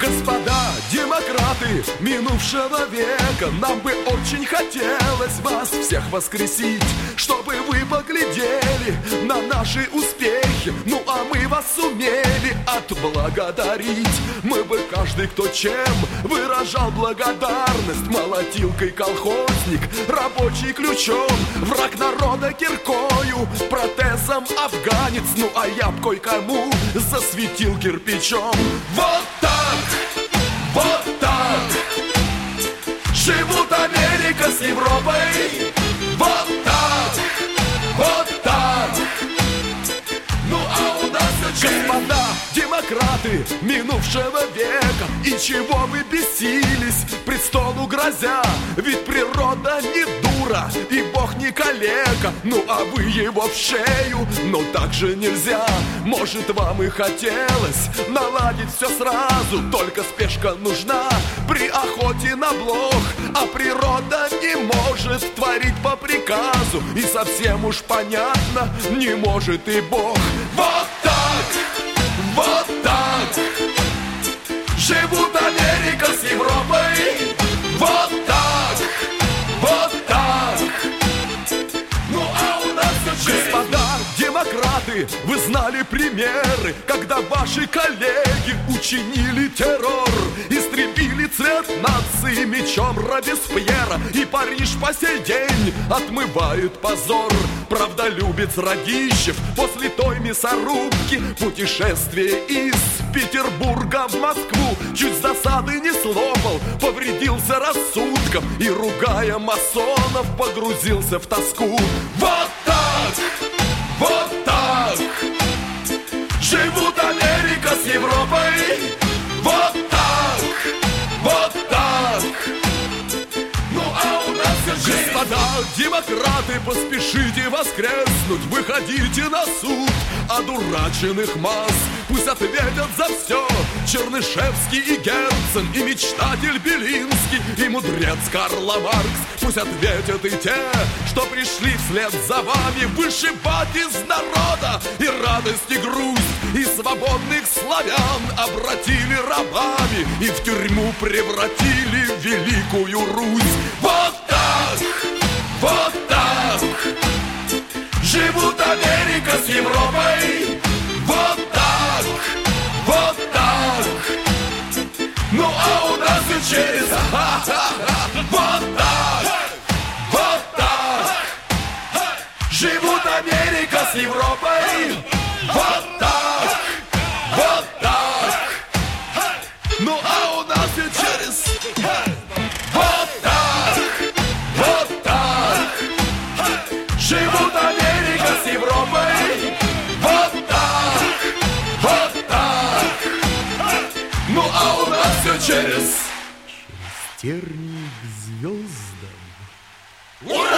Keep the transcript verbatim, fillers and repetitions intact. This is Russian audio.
Господа демократы минувшего века, нам бы очень хотелось вас всех воскресить, чтобы вы поглядели на наши успехи, ну а мы вас сумели отблагодарить. Мы бы каждый, кто чем выражал благодарность: молотилкой колхозник, рабочий ключом, враг народа киркою, протезом афганец, ну а я б кое-кому засветил кирпичом. Вот так, вот так живут Америка с Европой. Вот так, вот так. Ну а у нас все. Господа демократы минувшего века, и чего вы бесились, престолу грозя? Ведь природа не дура, и Бог не калека. Ну а вы его в шею, но так же нельзя. Может, вам и хотелось наладить все сразу, только спешка нужна при охоте на блох. А природа не может творить по приказу, и совсем уж понятно, не может и Бог. Вот так, вот так живут Америка с Европой. Вот так, вот так. Ну а у нас все. Господа демократы, вы знали примеры, когда ваши коллеги учинили террор, истребили цвет нации мечом Робеспьера, и Париж по сей день отмывает позор. Правдолюбец Радищев после той мясорубки путешествие из Петербурга в Москву чуть с засады не слопал, повредился рассудком и, ругая масонов, погрузился в тоску. Вот так, вот так живут Америка с Европой. Вот так, вот так. Ну а у нас все. Господа демократы, поспешите воскреснуть, выходите на суд одураченных масс. Пусть ответят за все Чернышевский и Герцен, и мечтатель Белинский, и мудрец Карл Маркс. Пусть ответят и те, что пришли вслед за вами вышибать из народа и радость, и грусть, и свободных славян обратили рабами и в тюрьму превратили великую Русь. Вот так, вот так живут Америка с Европой. Вот так, вот так. Ну а у нас все через. Вот так, вот так живут Америка с Европой. Вот так, вот так. Ну а у нас все через. Вот так, вот так живут Америка с Европой. Вот так, вот так. Ну а у нас все через. Тернии к звездам. Ура!